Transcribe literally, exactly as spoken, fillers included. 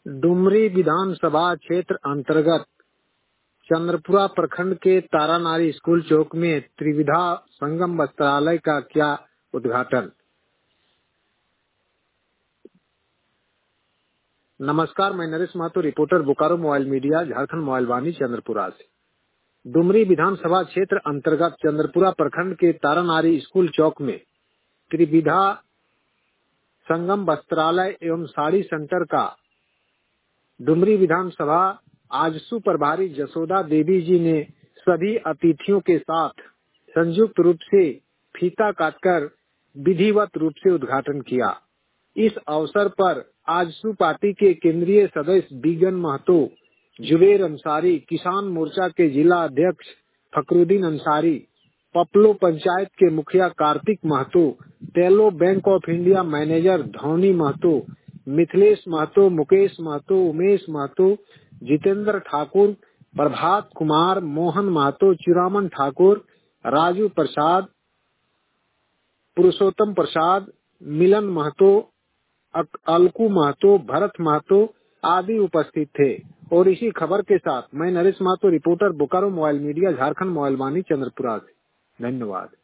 डुमरी विधानसभा क्षेत्र अंतर्गत चंद्रपुरा प्रखंड के तारानारी स्कूल चौक में त्रिविधा संगम वस्त्रालय का किया उद्घाटन। नमस्कार, मैं Naresh Mahto, reporter Bokaro mobile media, Jharkhand mobile Vani, Chandrapura से। डुमरी विधानसभा क्षेत्र अंतर्गत चंद्रपुरा प्रखंड के तारानारी स्कूल चौक में त्रिविधा संगम वस्त्रालय एवं साड़ी सेंटर का डुमरी विधानसभा आजसू प्रभारी जसोदा देवी जी ने सभी अतिथियों के साथ संयुक्त रूप से फीता काटकर विधिवत रूप से उद्घाटन किया। इस अवसर पर आजसू पार्टी के केंद्रीय सदस्य बीगन महतो, जुबेर अंसारी, किसान मोर्चा के जिला अध्यक्ष फकरुद्दीन अंसारी, पपलो पंचायत के मुखिया Kartik Mahto, Telo Bank of India manager Dhoni Mahto, Mithilesh Mahto, Mukesh Mahto, Umesh Mahto, Jitendra Thakur, Prabhat Kumar, Mohan Mahto, Chiraman Thakur, Raju Prasad, Purushottam Prasad, Milan Mahto, Alku Mahto, Bharat Mahto आदि उपस्थित थे। और इसी खबर के साथ मैं Naresh Mahto, reporter Bokaro mobile media, Jharkhand mobile Vani, Chandrapura से। धन्यवाद।